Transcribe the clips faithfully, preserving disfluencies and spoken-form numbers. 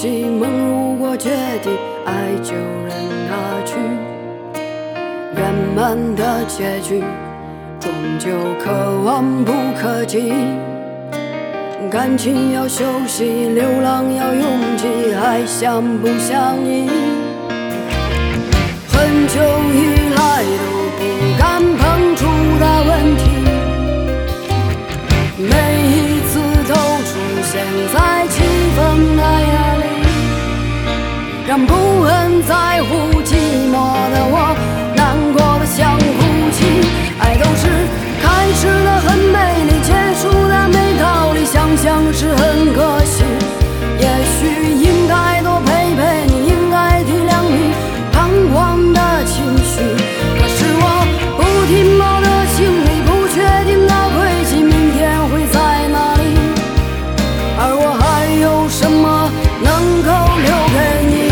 息梦如果决定，爱就任它去。圆满的结局，终究可望不可及。感情要休息，流浪要勇气，还想不想你？很久以来都不敢碰触的问题，每一次都出现在气氛的夜里，让不很在乎寂寞的我难过的想哭泣。爱都是开始的很美丽，结束的没道理，想想是很可惜。也许应该多陪陪你，应该体谅你彷徨的情绪，可是我不停泊的心里，不确定的轨迹，明天会在哪里？而我还有什么能够留给你？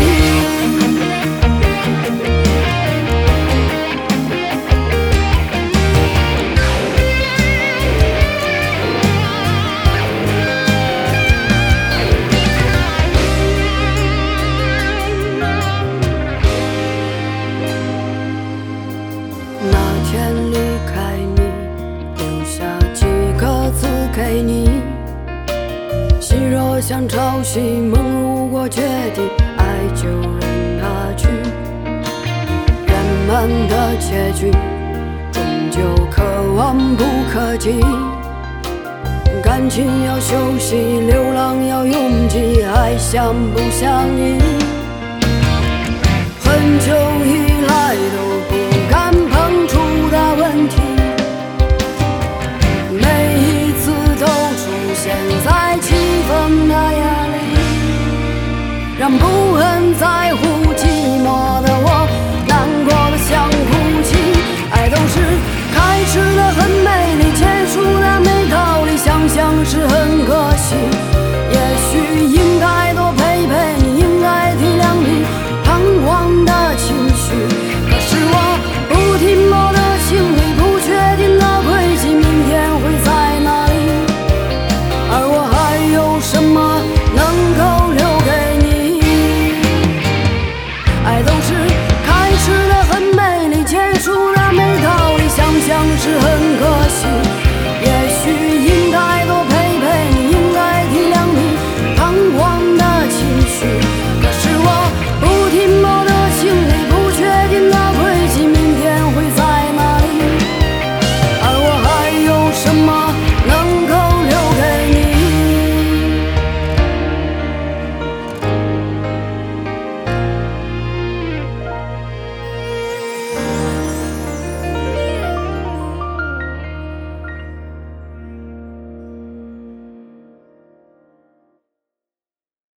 那天离开你，留下几个字给你。心若像潮汐，梦如果决定，爱就任它去。圆满的结局，终究可望不可及。感情要休息，流浪要勇气，还想不想你？很久以来都不敢碰触的问题，每一次都出现在气氛的夜里，让不很在乎寂寞的我难过的想哭泣。爱都是开始的很美丽，结束的没道理，想想是很可惜。也许应该多陪陪你，应该体谅你彷徨的情绪，可是我不停泊的心里，不确定的轨迹，明天会在哪里？而我还有什么能够留给你？爱都是开始的很美丽，结束的没道理，想想是很可惜。也许应该多陪陪你，应该体谅你彷徨的情绪，可是我不停泊的心里，不确定的轨迹，明天会在哪里？而我还有什么